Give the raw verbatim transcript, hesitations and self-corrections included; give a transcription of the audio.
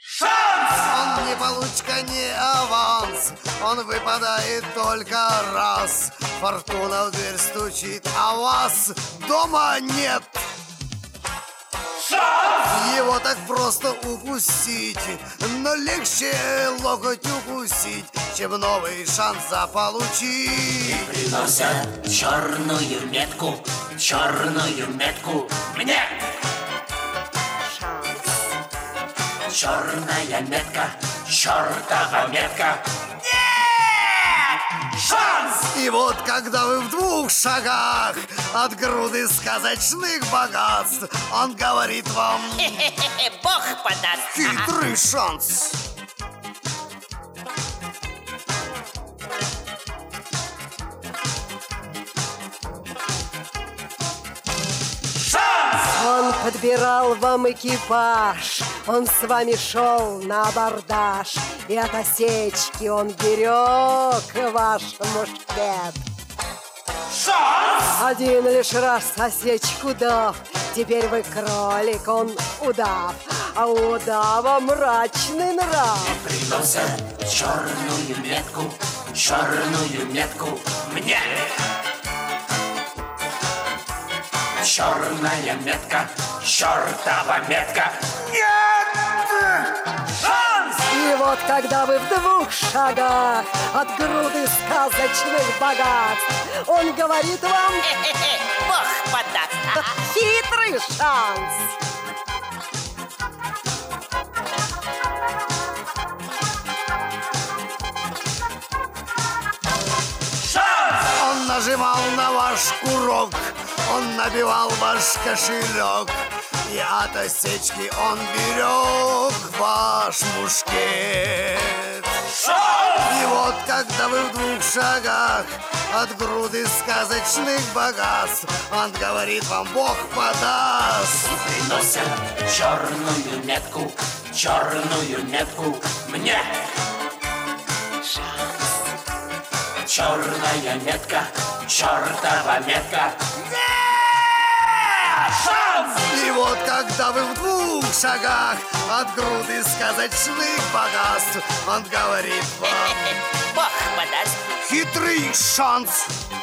Шанс! Он не получка, не аванс, он выпадает только раз. Фортуна в дверь стучит, а вас дома нет. Шанс! Его так просто упустить, но легче локоть укусить, чем новый шанс заполучить. Приносят черную метку, черную метку мне. Черная метка, чертова метка. Нет! Шанс! И вот когда вы в двух шагах от груды сказочных богатств, он говорит вам: Бог подаст. хитрый шанс. Он подбирал вам экипаж, он с вами шел на абордаж, и от осечки он берег ваш мушкет. Шанс! Один лишь раз осечку дав, теперь вы кролик, он удав, а у удава мрачный нрав. Приносят черную метку, черную метку мне. Черная метка, чертова метка. Нет! Шанс! И вот когда вы в двух шагах от груды сказочных богатств, он говорит вам: Бог подаст. хитрый шанс. Шанс! Он нажимал на ваш курок, он набивал ваш кошелек, и от осечки он берег ваш мушкет. И вот когда вы в двух шагах от груды сказочных богатств, он говорит вам: Бог подаст. Приносят черную метку, черную метку мне. Черная метка, чертова метка. Шанс! И вот когда вы в двух шагах от груды сказочных богатств, он говорит вам: Бог подаст. хитрый шанс.